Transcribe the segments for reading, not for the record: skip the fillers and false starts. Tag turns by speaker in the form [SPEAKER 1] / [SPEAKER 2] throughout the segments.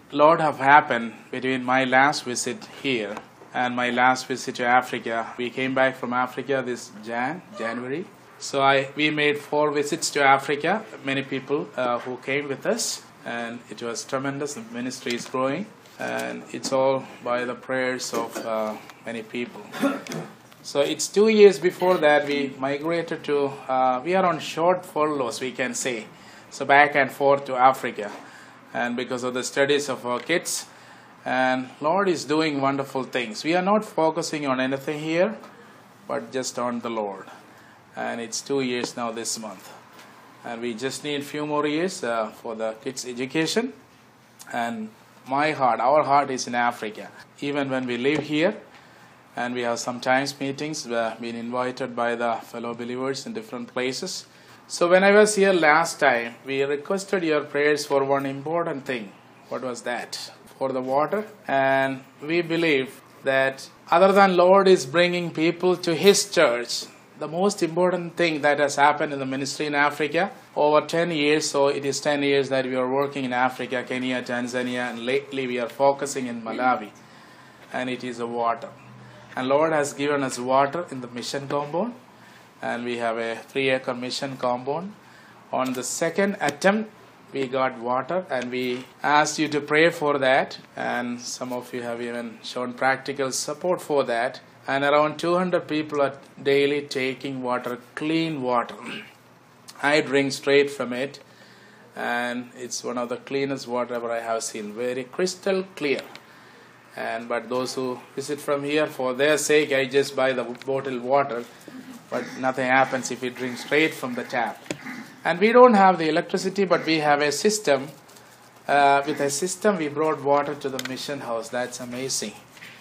[SPEAKER 1] lot have happened between my last visit here and my last visit to Africa. We came back from Africa this January. So we made 4 visits to Africa. Many people who came with us, and it was tremendous. The ministry is growing, and it's all by the prayers of many people. So it's 2 years before that we migrated to, we are on short furloughs, we can say. So back and forth to Africa. And because of the studies of our kids, and Lord is doing wonderful things. We are not focusing on anything here, but just on the Lord. And it's 2 years now this month. And we just need a few more years for the kids' education. And my heart, our heart is in Africa. Even when we live here, and we have sometimes meetings, been invited by the fellow believers in different places. So when I was here last time, we requested your prayers for one important thing. What was that? For the water. And we believe that other than Lord is bringing people to His church, the most important thing that has happened in the ministry in Africa over 10 years, so it is 10 years that we are working in Africa, Kenya, Tanzania, and lately we are focusing in Malawi, and it is the water. And Lord has given us water in the mission compound, and we have a 3-acre mission compound. On the second attempt, we got water, and we asked you to pray for that, and some of you have even shown practical support for that. And around 200 people are daily taking water, clean water. I drink straight from it, and it's one of the cleanest water ever I have seen, very crystal clear. But those who visit from here, for their sake, I just buy the bottled water, but nothing happens if we drink straight from the tap. And we don't have the electricity, but we have a system. With a system, we brought water to the mission house. That's amazing.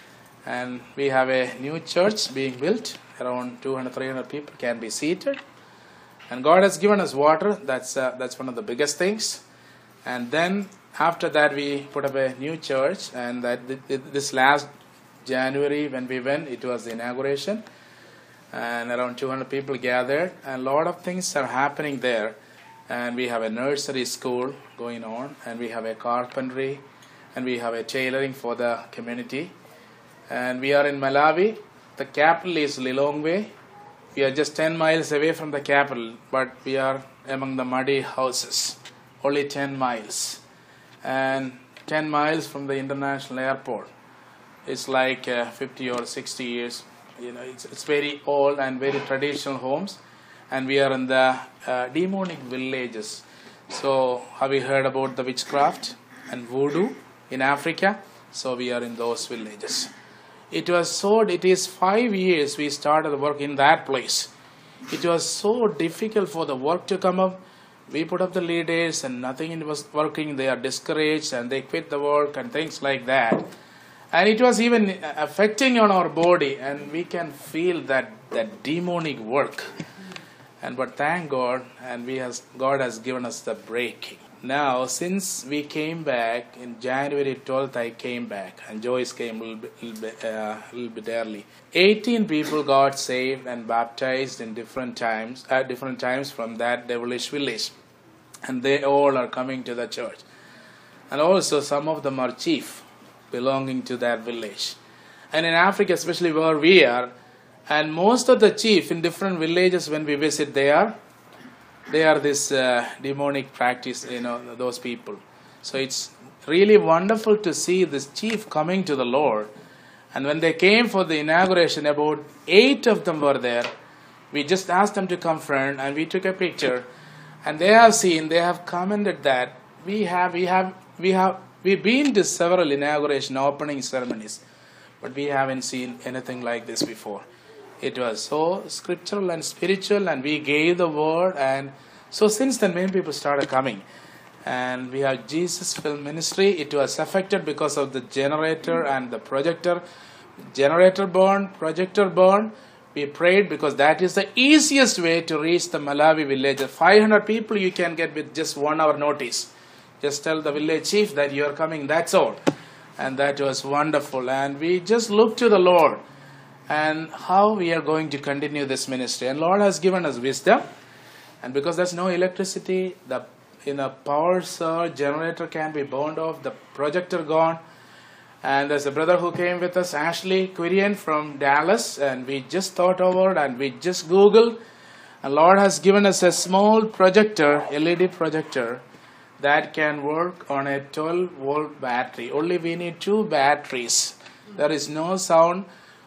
[SPEAKER 1] And we have a new church being built. Around 200-300 people can be seated. And God has given us water. That's one of the biggest things. And then after that, we put up a new church. And this last January when we went, it was the inauguration. And around 200 people gathered, and a lot of things are happening there. And we have a nursery school going on, and we have a carpentry, and we have a tailoring for the community. And we are in Malawi. The capital is Lilongwe. We are just 10 miles away from the capital, but we are among the muddy houses. Only 10 miles. And 10 miles from the international airport. It's like 50 or 60 years. You know, it's very old and very traditional homes, and we are in the demonic villages. So, have you heard about the witchcraft and voodoo in Africa? So, we are in those villages. It is 5 years we started the work in that place. It was so difficult for the work to come up. We put up the leaders, and nothing was working. They are discouraged, and they quit the work and things like that. And it was even affecting on our body, and we can feel that demonic work. But thank God, and God has given us the breaking. Now, since we came back, in January 12th I came back, and Joyce came a little bit early. 18 people got saved and baptized in different times from that devilish village. And they all are coming to the church. And also some of them are chief, belonging to that village. And in Africa, especially where we are, and most of the chief in different villages when we visit, they are this demonic practice, those people. So it's really wonderful to see this chief coming to the Lord. And when they came for the inauguration, about 8 of them were there. We just asked them to come front, and we took a picture. And they have commented that we've been to several inauguration opening ceremonies, but we haven't seen anything like this before. It was so scriptural and spiritual, and we gave the word, and so since then many people started coming. And we have Jesus Film Ministry. It was affected because of the generator and the projector. Generator burned, projector burned. We prayed because that is the easiest way to reach the Malawi village. 500 people you can get with just 1 hour notice. Just tell the village chief that you are coming, that's all. And that was wonderful. And we just looked to the Lord and how we are going to continue this ministry. And Lord has given us wisdom. And because there's no electricity, the in a power surge, generator can be burned off, the projector gone. And there's a brother who came with us, Ashley Quirian from Dallas, and we just thought over it and we just Googled. And Lord has given us a small projector, LED projector, that can work on a 12-volt battery. Only we need 2 batteries. There is no sound.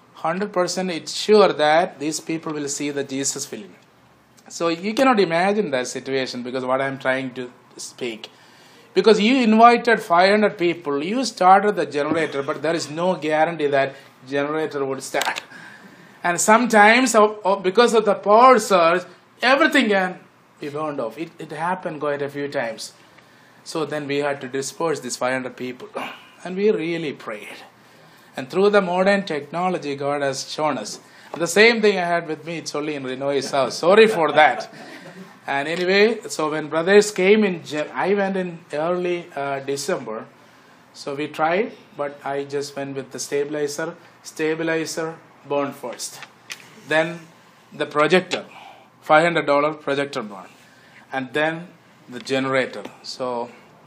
[SPEAKER 1] 100% it's sure that these people will see the Jesus film. So you cannot imagine that situation, because what I'm trying to speak. Because you invited 500 people, you started the generator, but there is no guarantee that generator would start. And sometimes, because of the power surge, everything can be burned off. It happened quite a few times. So then we had to disperse these 500 people. And we really prayed. And through the modern technology, God has shown us. The same thing I had with me, it's only in Renoy's house. Sorry for that. And anyway, so when brothers came in, I went in early December. So we tried, but I just went with the stabilizer. Stabilizer burned first. Then the projector, $500 projector burned. And then the generator. So,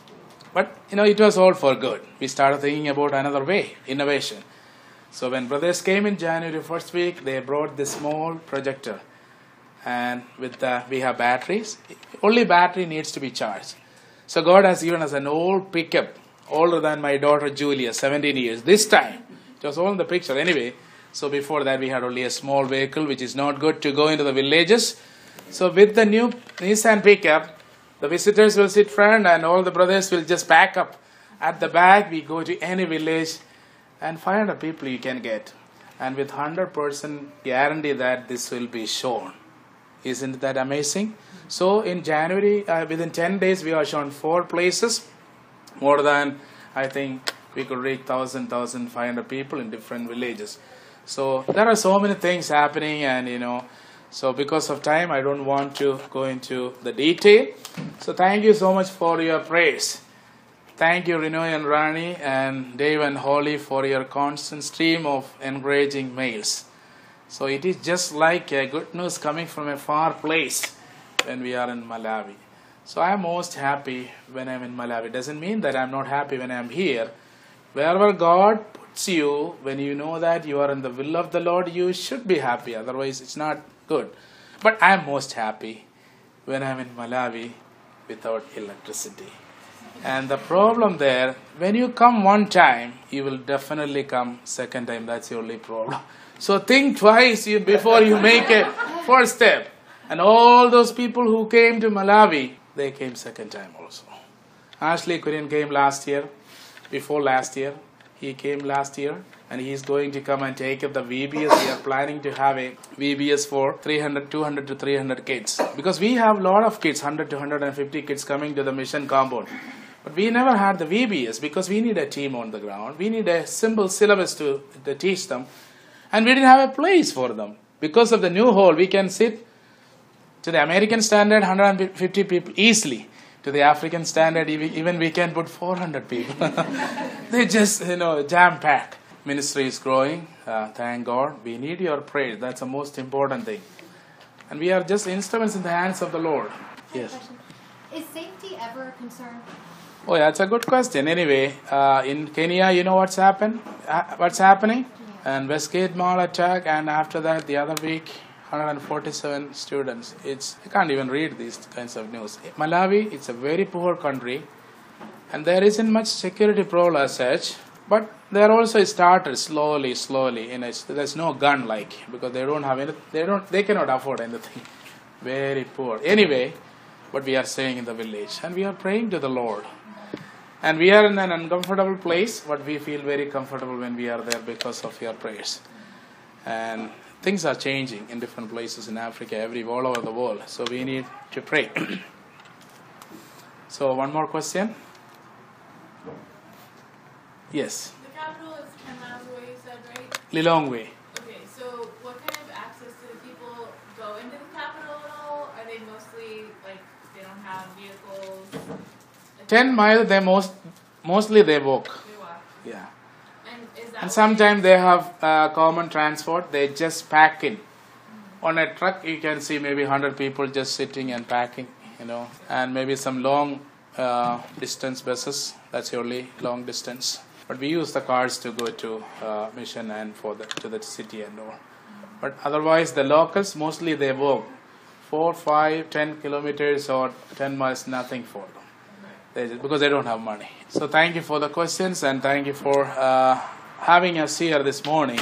[SPEAKER 1] but it was all for good. We started thinking about another way, innovation. So when brothers came in January first week, they brought this small projector. And with we have batteries. Only battery needs to be charged. So God has given us an old pickup, older than my daughter Julia, 17 years. This time, it was all in the picture anyway. So before that we had only a small vehicle, which is not good to go into the villages. So with the new Nissan pickup, the visitors will sit front and all the brothers will just pack up. At the back, we go to any village and 500 people you can get. And with 100% guarantee that this will be shown. Isn't that amazing? So in January, within 10 days, we are shown 4 places. More than, I think, we could reach 1,500 people in different villages. So there are so many things happening, and so because of time, I don't want to go into the detail. So thank you so much for your prayers. Thank you, Renoy and Rani and Dave and Holly, for your constant stream of encouraging mails. So it is just like a good news coming from a far place when we are in Malawi. So I am most happy when I am in Malawi. Doesn't mean that I am not happy when I am here. Wherever God puts you, when you know that you are in the will of the Lord, you should be happy. Otherwise, it's not good. But I am most happy when I am in Malawi without electricity. And the problem there, when you come one time, you will definitely come second time. That's the only problem. So think twice before you make a first step. And all those people who came to Malawi, they came second time also. Ashley Quirian came last year, before last year. He came last year, and he is going to come and take up the VBS. We are planning to have a VBS for 200 to 300 kids. Because we have a lot of kids, 100 to 150 kids coming to the mission compound. But we never had the VBS because we need a team on the ground. We need a simple syllabus to teach them. And we didn't have a place for them. Because of the new hall, we can sit to the American standard, 150 people easily. To the African standard, even we can put 400 people. They just, jam-pack. Ministry is growing. Thank God. We need your praise. That's the most important thing. And we are just instruments in the hands of the Lord. Yes.
[SPEAKER 2] Is safety ever a concern?
[SPEAKER 1] Oh, yeah, that's a good question. Anyway, in Kenya, you know what's happened? What's happening? Yeah. And Westgate Mall attack, and after that, the other week, 147 students. I can't even read these kinds of news. Malawi, it's a very poor country, and there isn't much security problem as such. But there also started slowly. There's no gun because they don't have any. They cannot afford anything. Very poor. Anyway, what we are saying in the village, and we are praying to the Lord. And we are in an uncomfortable place, but we feel very comfortable when we are there because of your prayers. And things are changing in different places in Africa, all over the world. So we need to pray. So one more question. Yes.
[SPEAKER 3] The capital is Lilongwe, you said, right?
[SPEAKER 1] Lilongwe.
[SPEAKER 3] Okay, so what kind of access do the people go into the capital at all? Are they mostly, they don't have vehicles?
[SPEAKER 1] 10 miles, mostly they walk.
[SPEAKER 3] They walk.
[SPEAKER 1] Yeah.
[SPEAKER 3] And
[SPEAKER 1] sometimes they have common transport. They just pack in. On a truck, you can see maybe 100 people just sitting and packing and maybe some long distance buses. That's the only long distance. But we use the cars to go to mission and to the city and all. But otherwise, the locals, mostly they walk 4, 5, 10 kilometers or 10 miles, nothing for them. Because they don't have money. So thank you for the questions, and thank you for having us here this morning.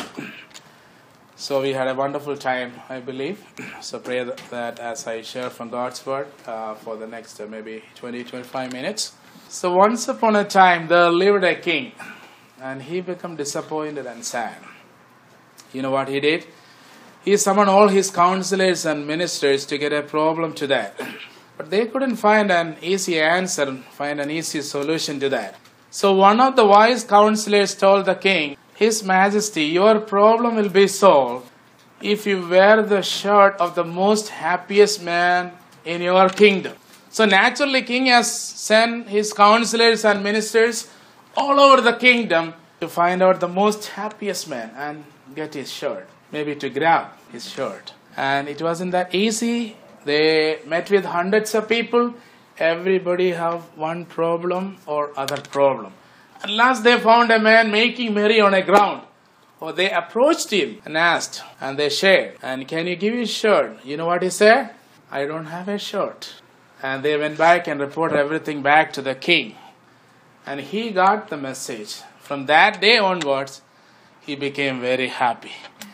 [SPEAKER 1] So we had a wonderful time, I believe. So pray that as I share from God's Word for the next maybe 20-25 minutes. So once upon a time there lived a king, and he became disappointed and sad. You know what he did? He summoned all his counselors and ministers to get a problem to that. But they couldn't find an easy answer, find an easy solution to that. So one of the wise counselors told the king, His Majesty, your problem will be solved if you wear the shirt of the most happiest man in your kingdom. So naturally, king has sent his counselors and ministers all over the kingdom to find out the most happiest man and get his shirt. Maybe to grab his shirt. And it wasn't that easy. They met with hundreds of people. Everybody have one problem or other problem. At last they found a man making merry on a ground. Oh, they approached him and asked, and they shared. And can you give his shirt? You know what he said? I don't have a shirt. And they went back and reported everything back to the king. And he got the message. From that day onwards, he became very happy.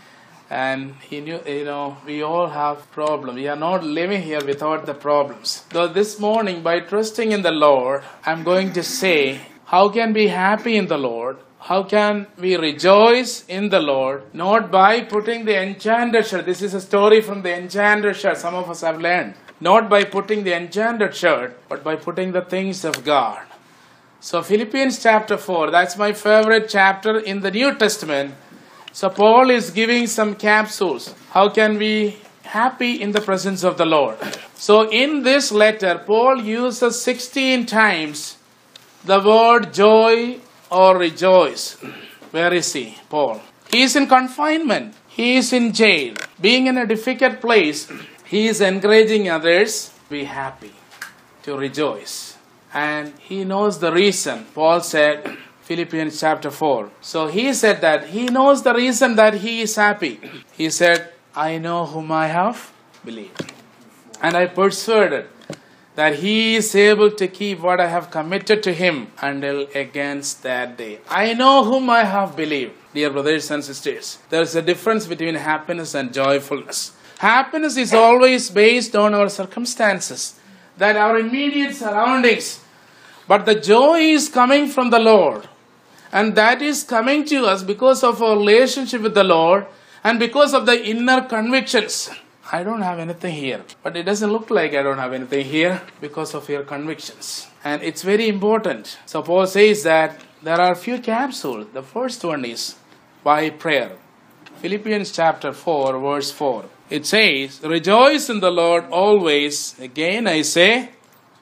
[SPEAKER 1] And he knew, we all have problems. We are not living here without the problems. So this morning, by trusting in the Lord, I'm going to say, how can we be happy in the Lord? How can we rejoice in the Lord? Not by putting the enchanted shirt. This is a story from the enchanted shirt. Some of us have learned. Not by putting the enchanted shirt, but by putting the things of God. So Philippians chapter 4, that's my favorite chapter in the New Testament. So Paul is giving some capsules. How can we be happy in the presence of the Lord? So in this letter, Paul uses 16 times the word joy or rejoice. Where is he, Paul? He is in confinement. He is in jail. Being in a difficult place, he is encouraging others to be happy, to rejoice. And he knows the reason. Paul said, Philippians chapter 4. So he said that he knows the reason that he is happy. He said, I know whom I have believed. And I persuaded that he is able to keep what I have committed to him until against that day. I know whom I have believed. Dear brothers and sisters, there is a difference between happiness and joyfulness. Happiness is always based on our circumstances, that our immediate surroundings. But the joy is coming from the Lord. And that is coming to us because of our relationship with the Lord and because of the inner convictions. I don't have anything here. But it doesn't look like I don't have anything here because of your convictions. And it's very important. So Paul says that there are a few capsules. The first one is by prayer. Philippians chapter 4, verse 4. It says, rejoice in the Lord always. Again I say,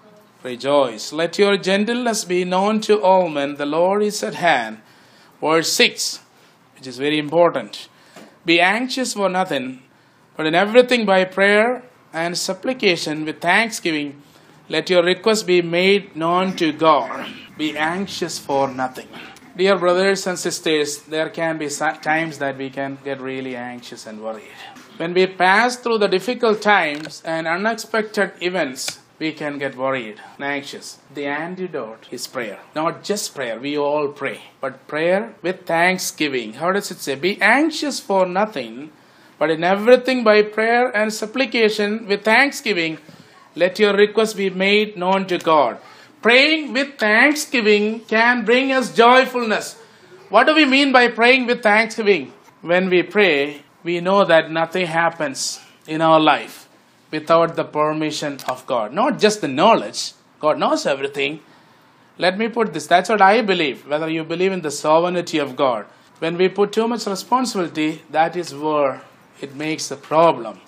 [SPEAKER 1] rejoice. Let your gentleness be known to all men. The Lord is at hand. Verse 6, which is very important. Be anxious for nothing, but in everything by prayer and supplication with thanksgiving, let your requests be made known to God. Be anxious for nothing. Dear brothers and sisters, there can be times that we can get really anxious and worried. When we pass through the difficult times and unexpected events, we can get worried and anxious. The antidote is prayer. Not just prayer, we all pray. But prayer with thanksgiving. How does it say? Be anxious for nothing, but in everything by prayer and supplication with thanksgiving, let your requests be made known to God. Praying with thanksgiving can bring us joyfulness. What do we mean by praying with thanksgiving? When we pray, we know that nothing happens in our life without the permission of God. Not just the knowledge. God knows everything. Let me put this. That's what I believe. Whether you believe in the sovereignty of God. When we put too much responsibility, that is where it makes a problem.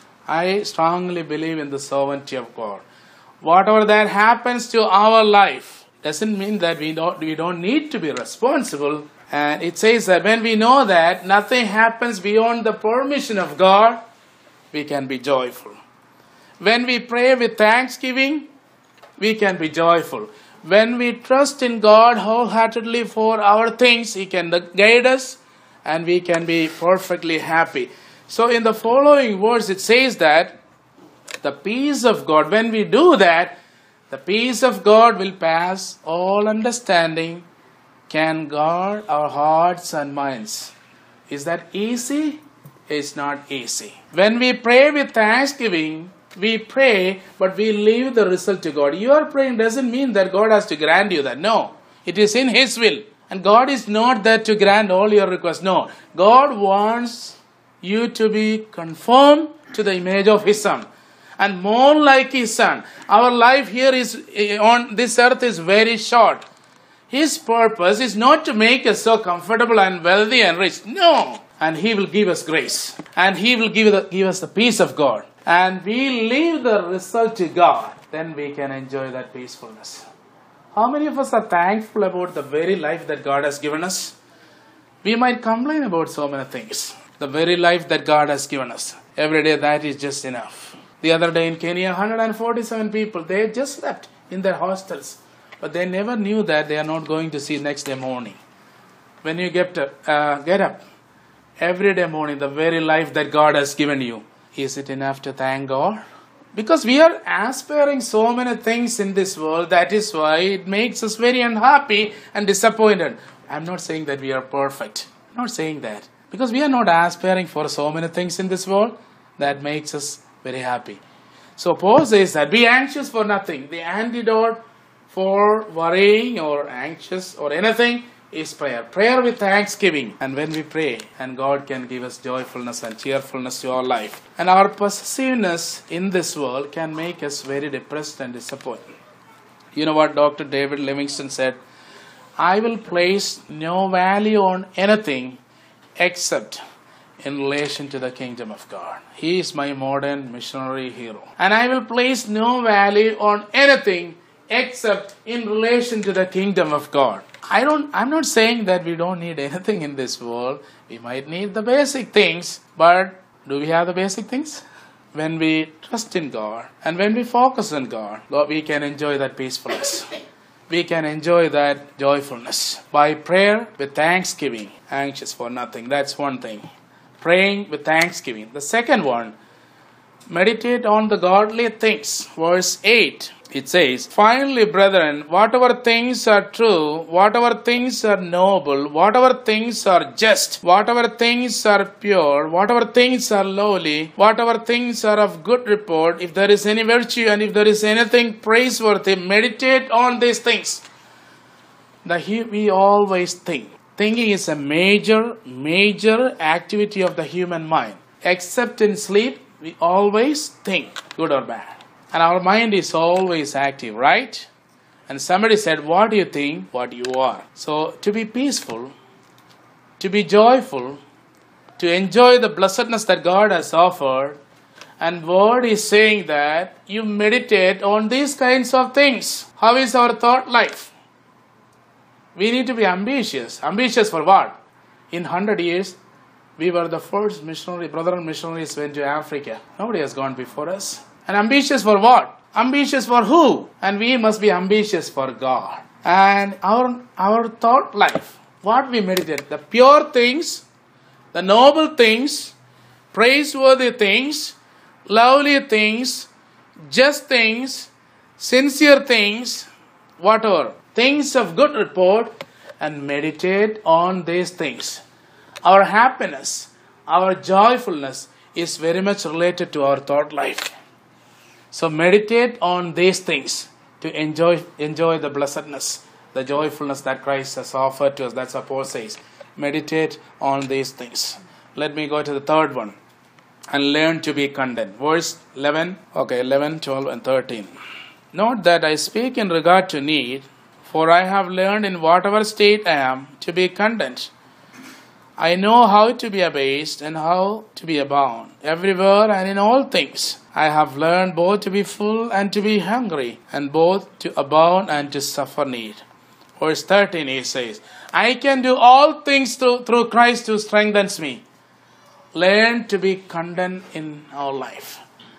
[SPEAKER 1] I strongly believe in the sovereignty of God. Whatever that happens to our life doesn't mean that we don't need to be responsible. And it says that when we know that nothing happens beyond the permission of God, we can be joyful. When we pray with thanksgiving, we can be joyful. When we trust in God wholeheartedly for our things, He can guide us and we can be perfectly happy. So in the following verse it says that the peace of God, when we do that, the peace of God will pass all understanding, can guard our hearts and minds. Is that easy? It's not easy. When we pray with thanksgiving, we pray, but we leave the result to God. Your praying doesn't mean that God has to grant you that. No. It is in His will. And God is not there to grant all your requests. No. God wants you to be conformed to the image of His Son. And more like His Son. Our life here is on this earth is very short. His purpose is not to make us so comfortable and wealthy and rich. No. And He will give us grace. And He will give us the peace of God. And we leave the result to God. Then we can enjoy that peacefulness. How many of us are thankful about the very life that God has given us? We might complain about so many things. The very life that God has given us. Every day that is just enough. The other day in Kenya, 147 people, they just slept in their hostels. But they never knew that they are not going to see next day morning. When you get up, every day morning, the very life that God has given you, is it enough to thank God? Because we are aspiring so many things in this world, that is why it makes us very unhappy and disappointed. I'm not saying that we are perfect. I'm not saying that. Because we are not aspiring for so many things in this world, that makes us very happy. So Paul says that be anxious for nothing. The antidote for worrying or anxious or anything is prayer. Prayer with thanksgiving. And when we pray, and God can give us joyfulness and cheerfulness to our life. And our possessiveness in this world can make us very depressed and disappointed. You know what Dr. David Livingstone said? I will place no value on anything except in relation to the kingdom of God. He is my modern missionary hero. And I will place no value on anything except in relation to the kingdom of God. I'm not saying that we don't need anything in this world. We might need the basic things, but do we have the basic things? When we trust in God and when we focus on God, we can enjoy that peacefulness. We can enjoy that joyfulness by prayer with thanksgiving, anxious for nothing. That's one thing. Praying with thanksgiving. The second one, meditate on the godly things. Verse 8. It says, finally, brethren, whatever things are true, whatever things are noble, whatever things are just, whatever things are pure, whatever things are lowly, whatever things are of good report, if there is any virtue and if there is anything praiseworthy, meditate on these things. We always think. Thinking is a major activity of the human mind. Except in sleep, we always think, good or bad. And our mind is always active, right? And somebody said, what do you think? What you are. So to be peaceful, to be joyful, to enjoy the blessedness that God has offered, and word is saying that you meditate on these kinds of things. How is our thought life? We need to be ambitious. Ambitious for what? In 100 years, we were the first brethren missionaries went to Africa. Nobody has gone before us. And ambitious for what? Ambitious for who? And we must be ambitious for God. And our thought life, what we meditate, the pure things, the noble things, praiseworthy things, lovely things, just things, sincere things, whatever, things of good report, and meditate on these things. Our happiness, our joyfulness is very much related to our thought life. So meditate on these things to enjoy the blessedness, the joyfulness that Christ has offered to us. That's what Paul says. Meditate on these things. Let me go to the third one. And learn to be content. Verse 11, 12 and 13. Note that I speak in regard to need, for I have learned in whatever state I am to be content. I know how to be abased and how to be abound. Everywhere and in all things, I have learned both to be full and to be hungry, and both to abound and to suffer need. Verse 13 he says, I can do all things through Christ who strengthens me. Learn to be content in our life.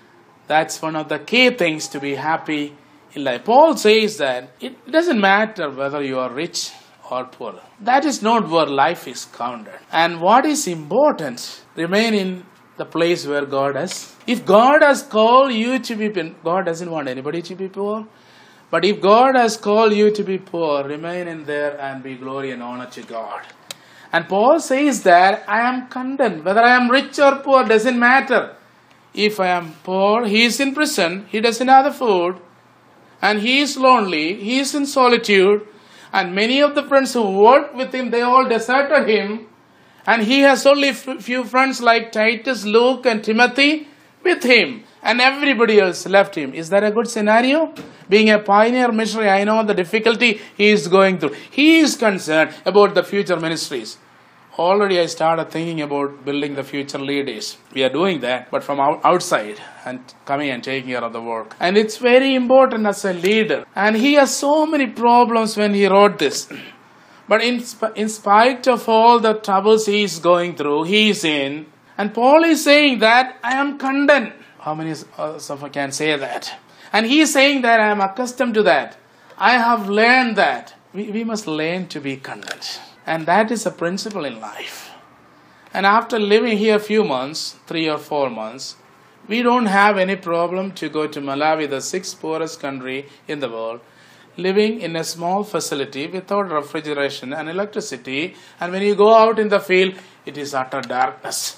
[SPEAKER 1] That's one of the key things to be happy in life. Paul says that it doesn't matter whether you are rich or poor. That is not where life is counted. And what is important, remain in the place where God has. If God has called you to be poor, God doesn't want anybody to be poor. But if God has called you to be poor, remain in there and be glory and honor to God. And Paul says that I am content. Whether I am rich or poor doesn't matter. If I am poor, he is in prison, he doesn't have the food, and he is lonely, he is in solitude, and many of the friends who worked with him, they all deserted him, and he has only few friends like Titus, Luke, and Timothy with him, and everybody else left him. Is that a good scenario? Being a pioneer missionary, I know the difficulty he is going through. He is concerned about the future ministries. Already I started thinking about building the future leaders. We are doing that, but from outside and coming and taking care of the work. And it's very important as a leader. And he has so many problems when he wrote this. But in spite of all the troubles he is going through, he is in. And Paul is saying that I am content. How many of us can say that? And he is saying that I am accustomed to that. I have learned that. We must learn to be content. And that is a principle in life. And after living here a few months, 3 or 4 months, we don't have any problem to go to Malawi, the 6th poorest country in the world, living in a small facility without refrigeration and electricity. And when you go out in the field, it is utter darkness.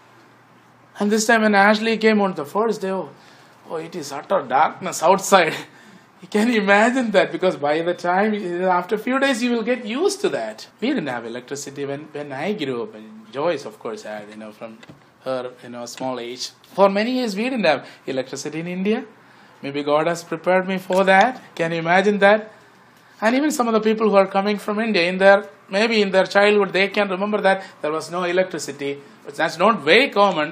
[SPEAKER 1] And this time when Ashley came on the first day, it is utter darkness outside. You can imagine that, because by the time, after a few days, you will get used to that. We didn't have electricity when I grew up. And Joyce, of course, had, from her, small age. For many years, we didn't have electricity in India. Maybe God has prepared me for that. Can you imagine that? And even some of the people who are coming from India, maybe in their childhood, they can remember that there was no electricity. But that's not very common.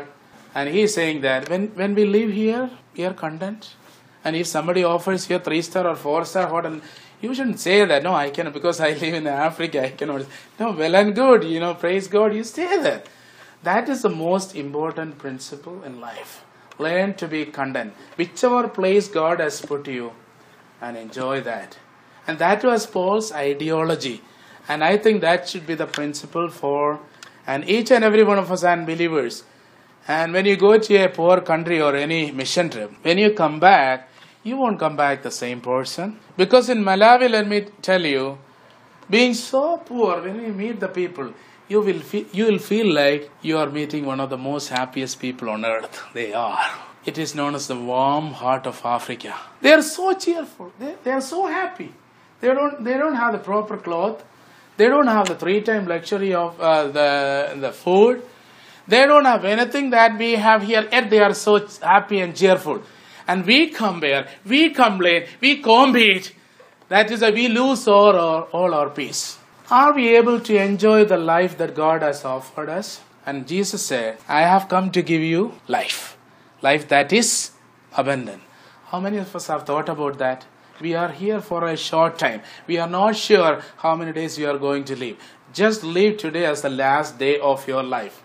[SPEAKER 1] And he is saying that when we live here, we are content. And if somebody offers you a 3-star or 4-star hotel, you shouldn't say that, no, I cannot, because I live in Africa, I cannot. No, well and good, praise God, you stay there. That is the most important principle in life. Learn to be content. Whichever place God has put you, and enjoy that. And that was Paul's ideology. And I think that should be the principle for each and every one of us and believers. And when you go to a poor country or any mission trip, when you come back, you won't come back the same person. Because in Malawi, let me tell you, being so poor, when you meet the people, you will feel like you are meeting one of the most happiest people on earth. They are. It is known as the warm heart of Africa. They are so cheerful. They are so happy. They don't have the proper cloth. They don't have the 3-time luxury of the food. They don't have anything that we have here, yet they are so happy and cheerful. And we compare, we complain, we compete. That is why we lose all our peace. Are we able to enjoy the life that God has offered us? And Jesus said, I have come to give you life. Life that is abundant. How many of us have thought about that? We are here for a short time. We are not sure how many days we are going to live. Just live today as the last day of your life.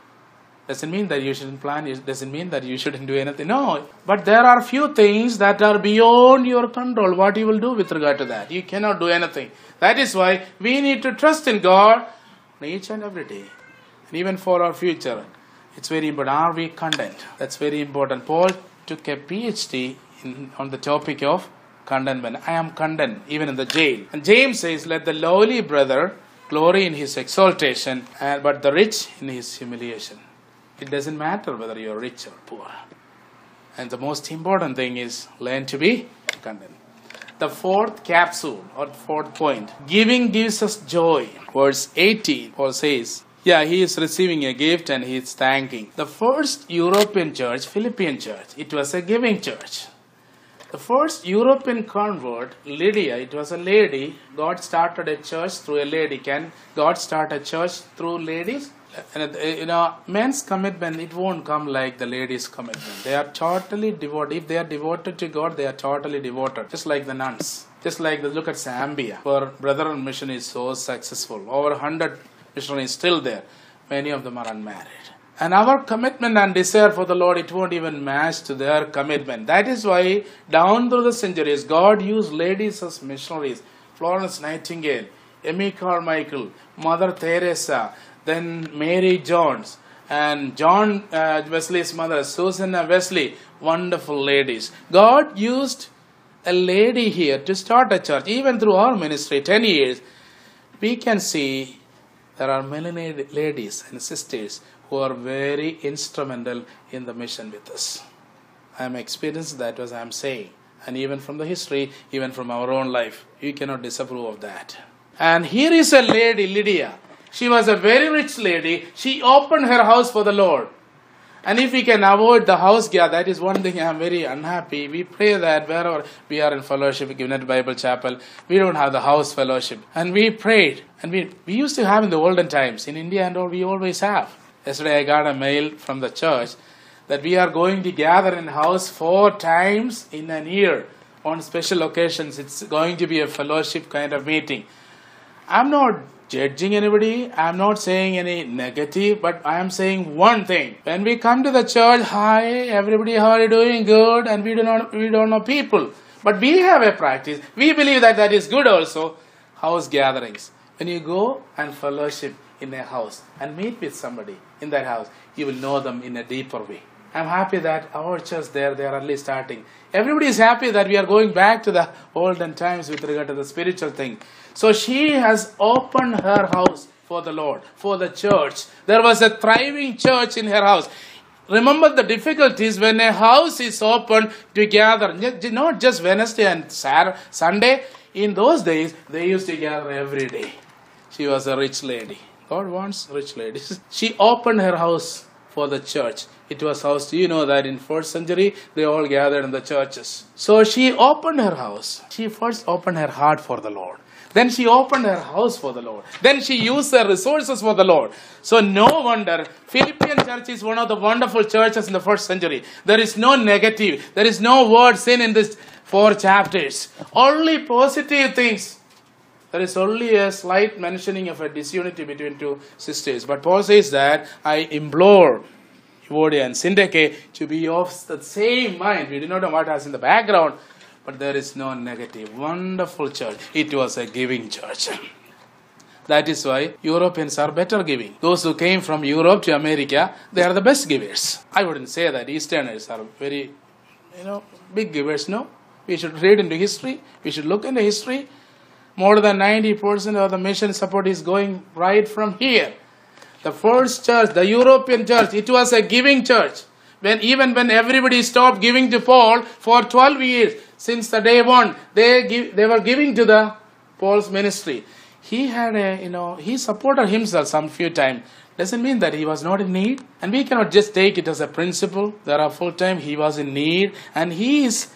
[SPEAKER 1] Doesn't mean that you shouldn't plan. It doesn't mean that you shouldn't do anything. No. But there are few things that are beyond your control. What you will do with regard to that? You cannot do anything. That is why we need to trust in God each and every day. And even for our future. It's very important. Are we content? That's very important. Paul took a PhD on the topic of contentment. I am content even in the jail. And James says, let the lowly brother glory in his exaltation, but the rich in his humiliation. It doesn't matter whether you are rich or poor. And the most important thing is learn to be content. The fourth capsule or fourth point. Giving gives us joy. Verse 18, Paul says, he is receiving a gift and he is thanking. The first European church, Philippian church, it was a giving church. The first European convert, Lydia, it was a lady. God started a church through a lady. Can God start a church through ladies? Men's commitment, it won't come like the ladies' commitment. They are totally devoted. If they are devoted to God, they are totally devoted. Just like the nuns. Just like look at Zambia, where Brethren Mission is so successful. Over 100 missionaries still there. Many of them are unmarried. And our commitment and desire for the Lord, it won't even match to their commitment. That is why down through the centuries, God used ladies as missionaries. Florence Nightingale, Emmy Carmichael, Mother Teresa, then Mary Jones, and John Wesley's mother, Susanna Wesley, wonderful ladies. God used a lady here to start a church. Even through our ministry, 10 years, we can see there are many ladies and sisters who are very instrumental in the mission with us. I am experienced that was I am saying. And even from the history, even from our own life, you cannot disapprove of that. And here is a lady, Lydia. She was a very rich lady. She opened her house for the Lord. And if we can avoid the house gather, that is one thing I am very unhappy. We pray that wherever we are in fellowship, Gwinnett Bible Chapel, we don't have the house fellowship. And we prayed. And we used to have in the olden times. In India and all, we always have. Yesterday I got a mail from the church that we are going to gather in house 4 times in a year. On special occasions, it's going to be a fellowship kind of meeting. I'm not judging anybody. I'm not saying any negative, but I am saying one thing. When we come to the church, hi, everybody, how are you doing? Good. And we don't know people. But we have a practice. We believe that is good also. House gatherings. When you go and fellowship in a house and meet with somebody in that house, you will know them in a deeper way. I'm happy that our church they are early starting. Everybody is happy that we are going back to the olden times with regard to the spiritual thing. So she has opened her house for the Lord, for the church. There was a thriving church in her house. Remember the difficulties when a house is open to gather, not just Wednesday and Sunday. In those days, they used to gather every day. She was a rich lady. God wants rich ladies. She opened her house for the church. It was house. You know that in 1st century, they all gathered in the churches. So she opened her house. She first opened her heart for the Lord. Then she opened her house for the Lord. Then she used her resources for the Lord. So no wonder, Philippian church is one of the wonderful churches in the 1st century. There is no negative. There is no word sin in these 4 chapters. Only positive things. There is only a slight mentioning of a disunity between 2 sisters. But Paul says that, I implore Evodia and Syntyche to be of the same mind. We do not know what is in the background, but there is no negative. Wonderful church. It was a giving church. That is why Europeans are better giving. Those who came from Europe to America, they are the best givers. I wouldn't say that Easterners are very, big givers. No. We should read into history. We should look into history. More than 90% of the mission support is going right from here. The first church, the European church, it was a giving church. Even when everybody stopped giving to Paul for 12 years, since the day one, they were giving to the Paul's ministry. He had he supported himself some few times. Doesn't mean that he was not in need. And we cannot just take it as a principle. There are full time he was in need. And he is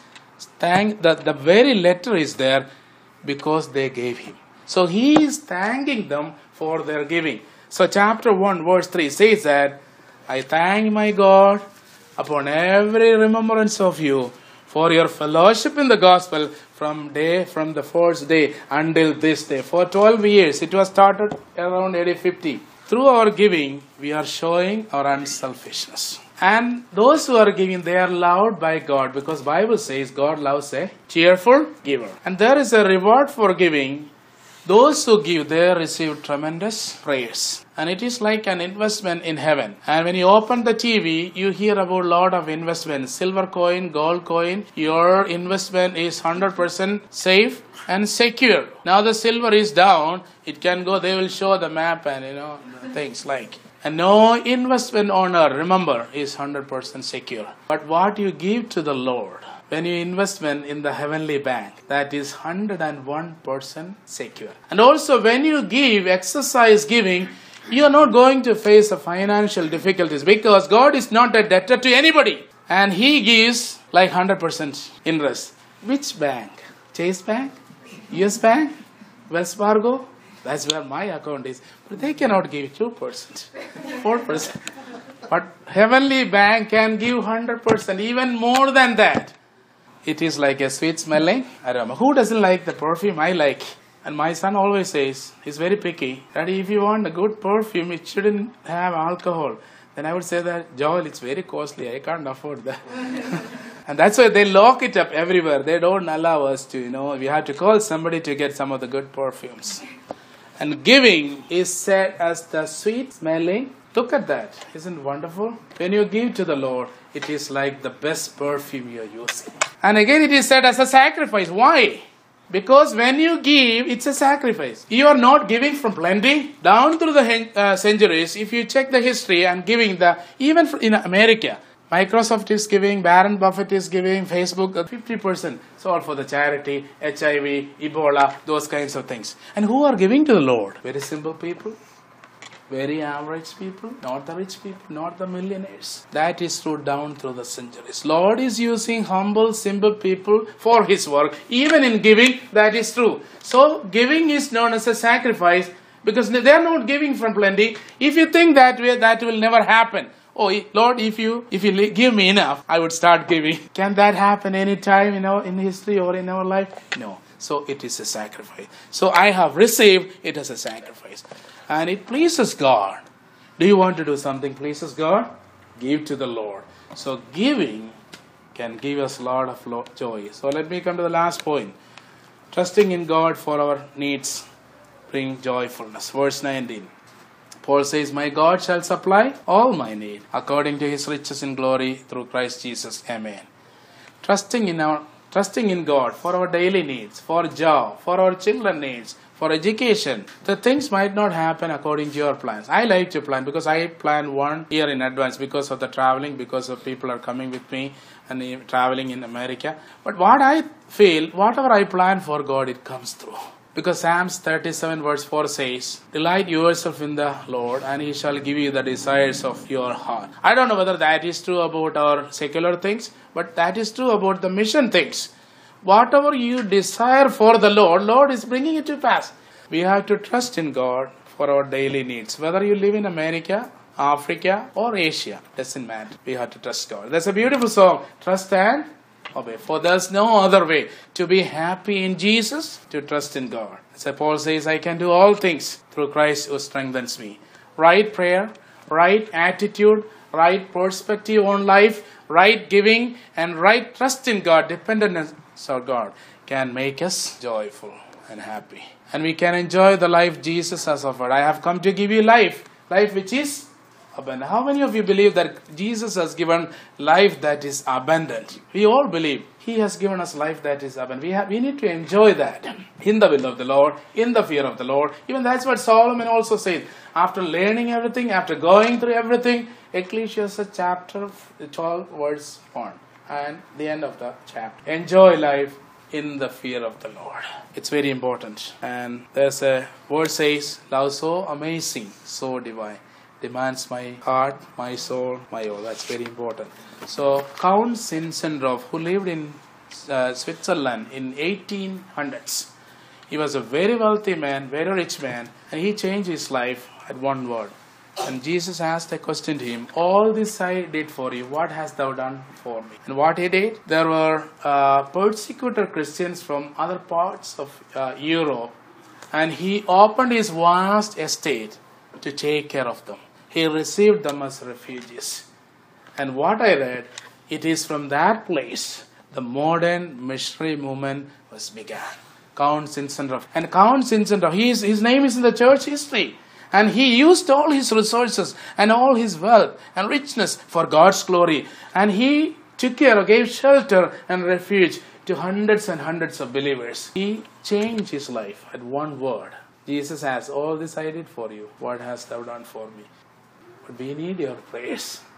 [SPEAKER 1] the very letter is there because they gave him. So he is thanking them for their giving. So chapter 1 verse 3 says that, I thank my God upon every remembrance of you for your fellowship in the gospel from the first day until this day. For 12 years, it was started around AD 50. Through our giving, we are showing our unselfishness. And those who are giving, they are loved by God, because Bible says God loves a cheerful giver. And there is a reward for giving. Those who give, they receive tremendous praise. And it is like an investment in heaven. And when you open the TV, you hear about a lot of investments. Silver coin, gold coin. Your investment is 100% safe and secure. Now the silver is down. It can go, they will show the map and things like. And no investment on earth, remember, is 100% secure. But what you give to the Lord, when you investment in the heavenly bank, that is 101% secure. And also when you give, exercise giving, you are not going to face the financial difficulties, because God is not a debtor to anybody. And He gives like 100% interest. Which bank? Chase Bank? US Bank? Wells Fargo? That's where my account is. But they cannot give 2%, 4%. But heavenly bank can give 100%, even more than that. It is like a sweet smelling aroma. Who doesn't like the perfume? I like. And my son always says, he's very picky, Daddy, if you want a good perfume, it shouldn't have alcohol. Then I would say that, Joel, it's very costly. I can't afford that. And that's why they lock it up everywhere. They don't allow us to, we have to call somebody to get some of the good perfumes. And giving is said as the sweet smelling. Look at that. Isn't it wonderful? When you give to the Lord, it is like the best perfume you are using. And again, it is said as a sacrifice. Why? Because when you give, it's a sacrifice. You are not giving from plenty. Down through the centuries, if you check the history and giving even in America, Microsoft is giving, Warren Buffett is giving, Facebook, 50%. It's all for the charity, HIV, Ebola, those kinds of things. And who are giving to the Lord? Very simple people. Very average people, not the rich people, not the millionaires. That is true down through the centuries. Lord is using humble, simple people for His work. Even in giving, that is true. So giving is known as a sacrifice because they are not giving from plenty. If you think that way, that will never happen. Oh, Lord, if you give me enough, I would start giving. Can that happen anytime in history or in our life? No. So it is a sacrifice. So I have received it as a sacrifice. And it pleases God. Do you want to do something pleases God? Give to the Lord. So giving can give us a lot of joy. So let me come to the last point. Trusting in God for our needs bring joyfulness. Verse 19. Paul says, my God shall supply all my need according to His riches in glory through Christ Jesus. Amen. Trusting in God for our daily needs, for job, for our children needs, for education. The things might not happen according to your plans. I like to plan because I plan 1 year in advance because of the traveling, because of people are coming with me and traveling in America. But what I feel, whatever I plan for God, it comes through. Because Psalms 37 verse 4 says, delight yourself in the Lord and He shall give you the desires of your heart. I don't know whether that is true about our secular things, but that is true about the mission things. Whatever you desire for the Lord is bringing it to pass. We have to trust in God for our daily needs. Whether you live in America, Africa, or Asia, doesn't matter. We have to trust God. There's a beautiful song, Trust and Obey. For there's no other way to be happy in Jesus, to trust in God. So Paul says, I can do all things through Christ who strengthens me. Right prayer, right attitude, right perspective on life, right giving, and right trust in God, dependence on God, can make us joyful and happy. And we can enjoy the life Jesus has offered. I have come to give you life which is abundant. How many of you believe that Jesus has given life that is abundant? We all believe He has given us life that is abundant. We need to enjoy that in the will of the Lord, in the fear of the Lord. Even that's what Solomon also said. After learning everything, after going through everything, Ecclesiastes chapter 12 verse 1 and the end of the chapter. Enjoy life in the fear of the Lord. It's very important. And there's a word says, love so amazing, so divine, demands my heart, my soul, my all. That's very important. So Count Zinzendorf, who lived in Switzerland in 1800s, he was a very wealthy man, very rich man, and he changed his life at one word. And Jesus asked a question to him, all this I did for you, what hast thou done for me? And what he did, there were persecuted Christians from other parts of Europe, and he opened his vast estate to take care of them. He received them as refugees. And what I read, it is from that place the modern missionary movement was began. Count Zinzendorf. And Count Zinzendorf, his name is in the church history. And he used all his resources and all his wealth and richness for God's glory. And he took care, gave shelter and refuge to hundreds and hundreds of believers. He changed his life at one word. Jesus asked, all this I did for you. What hast thou done for me? But we need your prayers.